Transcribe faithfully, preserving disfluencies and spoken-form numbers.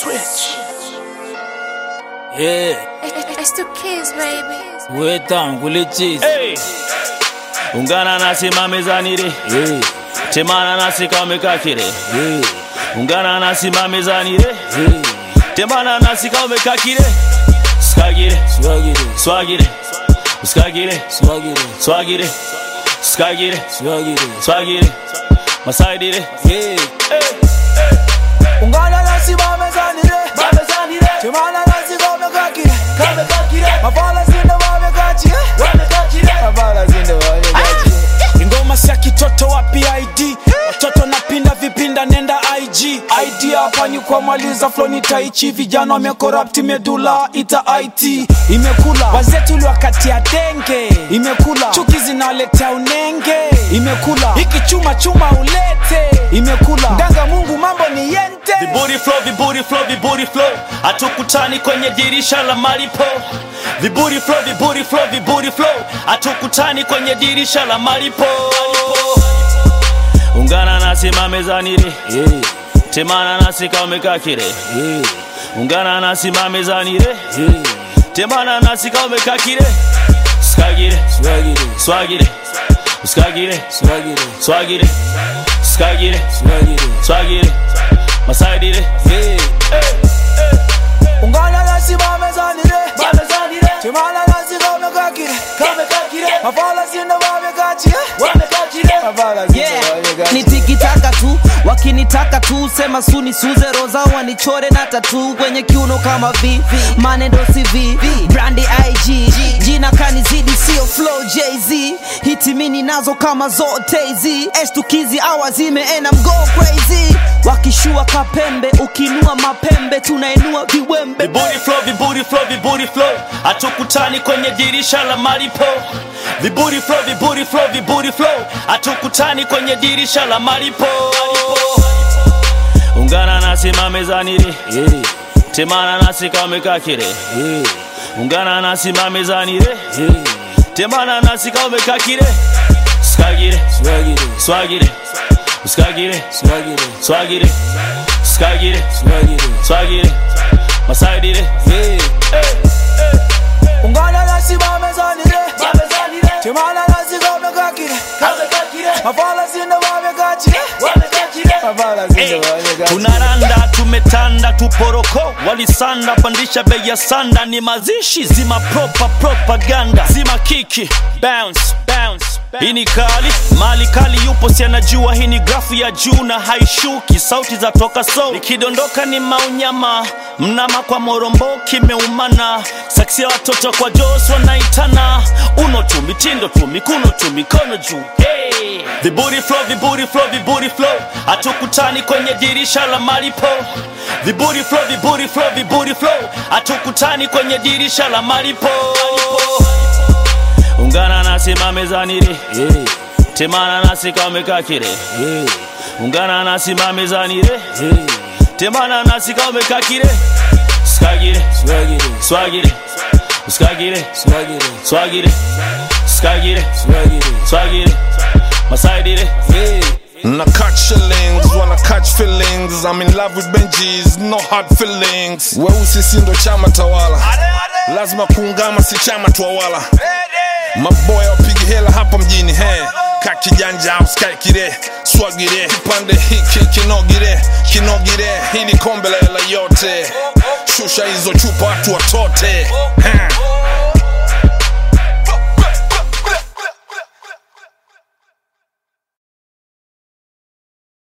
Switch. Yeah. It's the kids, baby. Wetan kulichizi. Hey. Ungana nasi mamezani re. Yeah. Temana nasi kameka kire. Yeah. Ungana nasi mamezani re. Yeah. Temana nasi kameka kire. Skagire, swagire, swagire. Skagire, swagire, swagire. Skagire, swagire, swagire. Masaidire. Yeah. Hey. Hey. Ungana nasi mamezani re. Mamezani re. Temana nasi kameka kire. Kameka kire. Mafala zinda wamekachi. Wamekachi. Mafala zinda wamekachi. Ingoma sia kitoto wapi I D. Watoto napinda vipinda nenda I G. Idea hapa ni kwa maliza flow ni taichi. Vijana wamecorrupt medula ita I T. Imekula wazetu wakati ya denge. Imekula chuki zinaletea unenge. Imekula hiki chuma chuma ulete. Imekula nganga Mungu mambo ni yente. Viburi flow, viburi flow, viburi flow. Hatukutani kwenye dirisha la malipo. Viburi flow, viburi flow, viburi flow. Hatukutani kwenye dirisha la malipo. Ungana nasi mamezani re. Yeah. Temana nasi kameka kire. Yeah. Ungana nasi mamezani re. Yeah. Temana nasi kameka kire. Skagire, swagire, swagire. Skagire, swagire, swagire. Skagire, swagire, swagire. Masaidire. Yeah. Hey. Hey. Ungana nasi mamezani re. Mamezani re. Temana nasi kameka kire. Kameka kire. Mafala zinda wamekachi. Wamekachi re. Mafala zinda Yeah, wamekachi. nitikitaka tu, wakinitaka tu, sema suni suze roza wanichore na tatu kwenye kiuno kama V, manendo C V, brandi I G, jina kanizidi sio flow Jay-Z, hiti mini nazo kama zote hizi, estukizi awazime and I'm go crazy, wakishua kapembe, ukinua mapembe, tunainua viwembe. Viburi flow, viburi flow, viburi flow. Hatukutani kwenye dirisha la malipo. Viburi flow, viburi flow, viburi flow. Hatukutani kwenye dirisha la malipo. Ungana nasi mamezani re. Yeah. Temana nasi kameka kire. Yeah. Ungana nasi mamezani re. Yeah. Temana nasi kameka kire. Skagire, swagire, swagire. Skagire, swagire, swagire. Skagire, swagire, swagire. Masaidire. Yeah. Hey. Hey. Ungana nasi mamezani re. Mamezani re. Temana nasi kameka kire. Kameka kire. Mafala zinda wamekachi. Wamekachi re. Mafala zinda Hey. wamekachi. Tunaranda tumetanda tuporoko walisanda pandisha bei ya sanda ni mazishi zima proper propaganda zima kiki bounce bounce hii ni kali mali kali yupo si anajua hii ni grafu ya juu na haishuki sauti za toka soul ikidondoka ni maunyama mnama kwa morombo kimeumana saksi ya watoto kwa jos wanaitana uno tu mitindo tu mikuno tu mikono juu hey. Viburi flow viburi flow viburi flow hatukutani kwenye dirisha la malipo. Viburi flow viburi flow viburi flow hatukutani kwenye dirisha la malipo. Ungana nasi mamezani re. Yeah. Temana nasi kameka kire. Yeah. Ungana nasi mamezani re. Yeah. Temana nasi kameka kire. Skagire, swagire, swagire. Skagire, swagire, swagire. Skagire, swagire, swagire. Masaidire. Yeah. And I catch shillings, wanna catch feelings. I'm in love with Benjis, no hard feelings. Weusi sindo chama tawala, lazima kuungama si chama tuwawala. Maboya wapigi hela hapa mjini he. Kakijanja uskai kire, swagire. Kipande hiki kinogire, kinogire. Hii ni kombe la hela yote. Shusha hizo chupa watu watote.